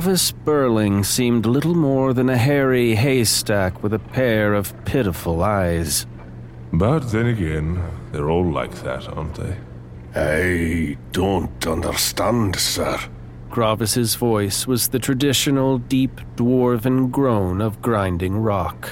Gravis Burling seemed little more than a hairy haystack with a pair of pitiful eyes. But then again, they're all like that, aren't they? I don't understand, sir. Gravis's voice was the traditional deep dwarven groan of grinding rock.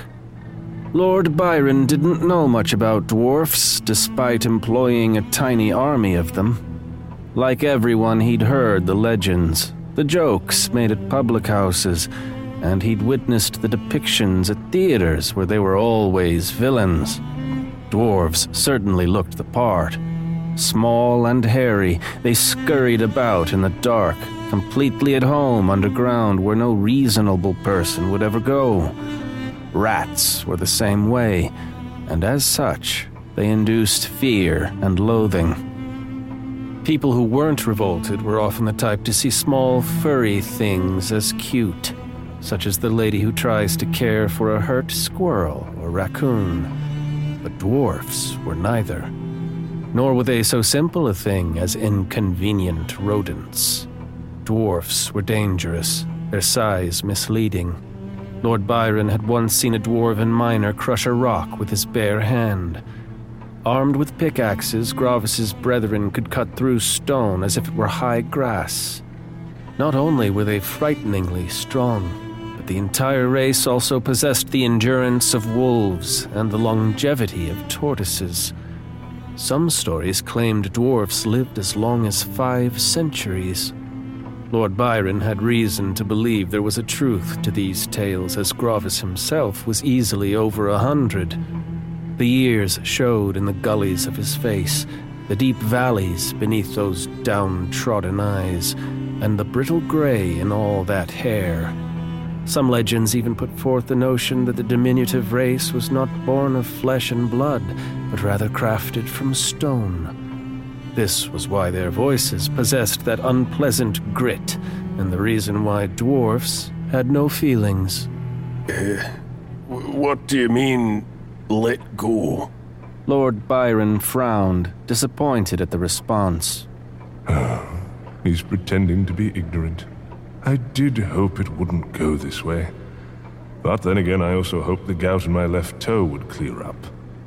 Lord Byron didn't know much about dwarfs, despite employing a tiny army of them. Like everyone, he'd heard the legends, the jokes made at public houses, and he'd witnessed the depictions at theaters where they were always villains. Dwarves certainly looked the part. Small and hairy, they scurried about in the dark, completely at home underground where no reasonable person would ever go. Rats were the same way, and as such, they induced fear and loathing. People who weren't revolted were often the type to see small, furry things as cute, such as the lady who tries to care for a hurt squirrel or raccoon. But dwarfs were neither. Nor were they so simple a thing as inconvenient rodents. Dwarfs were dangerous, their size misleading. Lord Byron had once seen a dwarven miner crush a rock with his bare hand. Armed with pickaxes, Gravis's brethren could cut through stone as if it were high grass. Not only were they frighteningly strong, but the entire race also possessed the endurance of wolves and the longevity of tortoises. Some stories claimed dwarfs lived as long as 5 centuries. Lord Byron had reason to believe there was a truth to these tales, as Gravis himself was easily over 100. The years showed in the gullies of his face, the deep valleys beneath those downtrodden eyes, and the brittle gray in all that hair. Some legends even put forth the notion that the diminutive race was not born of flesh and blood, but rather crafted from stone. This was why their voices possessed that unpleasant grit, and the reason why dwarfs had no feelings. What do you mean, let go? Lord Byron frowned, disappointed at the response. He's pretending to be ignorant. I did hope it wouldn't go this way. But then again, I also hoped the gout in my left toe would clear up.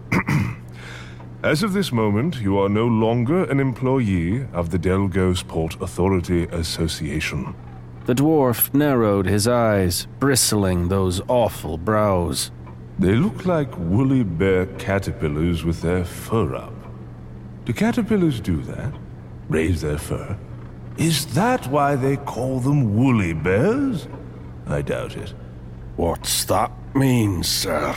As of this moment, you are no longer an employee of the Delgos Port Authority Association. The dwarf narrowed his eyes, bristling those awful brows. They look like woolly bear caterpillars with their fur up. Do caterpillars do that? Raise their fur? Is that why they call them woolly bears? I doubt it. What's that mean, sir?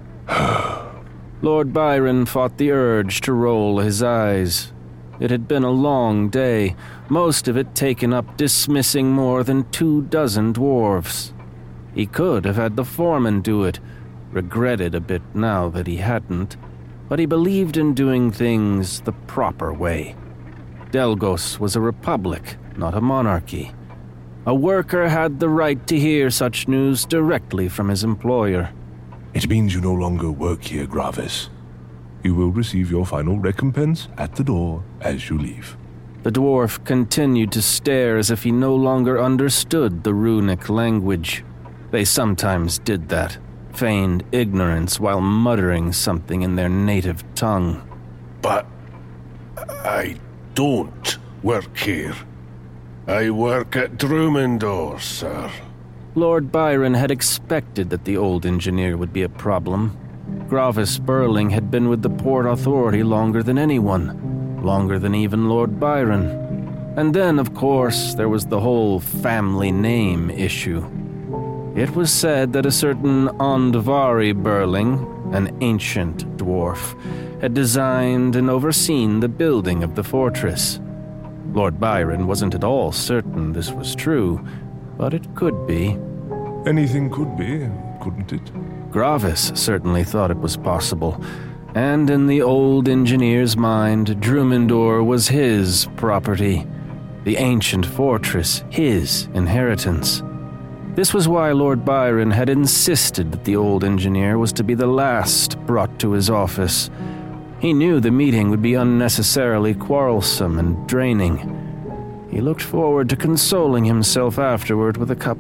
Lord Byron fought the urge to roll his eyes. It had been a long day, most of it taken up dismissing more than 24 dwarves. He could have had the foreman do it, regretted a bit now that he hadn't, but he believed in doing things the proper way. Delgos was a republic, not a monarchy. A worker had the right to hear such news directly from his employer. It means you no longer work here, Gravis. You will receive your final recompense at the door as you leave. The dwarf continued to stare as if he no longer understood the runic language. They sometimes did that, feigned ignorance while muttering something in their native tongue. But I don't work here. I work at Drumendor, sir. Lord Byron had expected that the old engineer would be a problem. Gravis Burling had been with the Port Authority longer than anyone, longer than even Lord Byron. And then, of course, there was the whole family name issue. It was said that a certain Andvari Burling, an ancient dwarf, had designed and overseen the building of the fortress. Lord Byron wasn't at all certain this was true, but it could be. Anything could be, couldn't it? Gravis certainly thought it was possible, and in the old engineer's mind, Drumendor was his property, the ancient fortress his inheritance. This was why Lord Byron had insisted that the old engineer was to be the last brought to his office. He knew the meeting would be unnecessarily quarrelsome and draining. He looked forward to consoling himself afterward with a cup